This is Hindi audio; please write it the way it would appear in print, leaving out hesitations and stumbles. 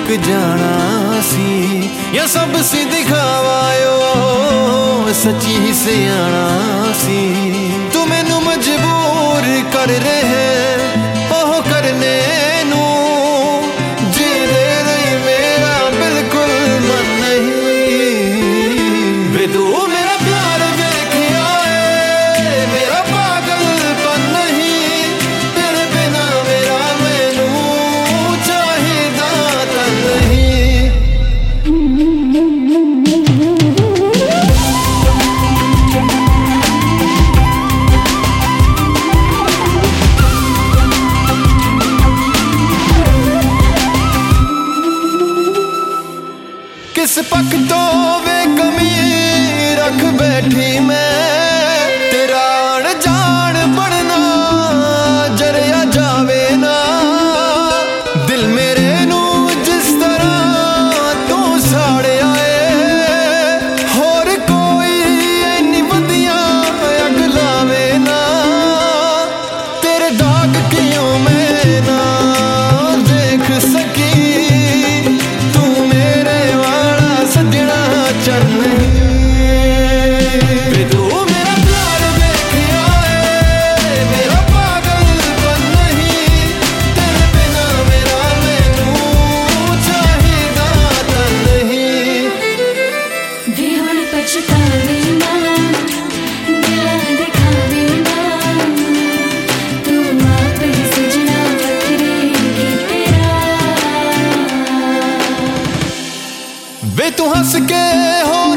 मुक जाना सी, या सब सी दिखावायो सच्ची ही सियाना सी। तू मैनू मजबूर कर रहे ओह करने नू, जी दे नहीं मेरा बिल्कुल मन नहीं। वे तू मेरा प्यार देखिया है मेरा पागलपन नहीं, तेरे बिना मेरा मैनू चाहिदा तन नहीं। किस पक तो वे कमी रख बैठी मैं, तेरा अनजान बनना जरिया जावे ना। दिल मेरे नू जिस तरह तू साड़िया है, होर कोई इन्नी वधिया अग लावे ना। तेरे दाग क्यों मैं ना देख सकी, चल नहीं। वे तू मेरा प्यार देखिया है मेरा पागलपन नहीं, तेरे बिना मेरा मैनू चाहिदा तन नहीं। वे हुण पछतावे ना दिलां दिखावे ना, तू आप ही सजना वखरे की तेरा। वे तू हंस के हो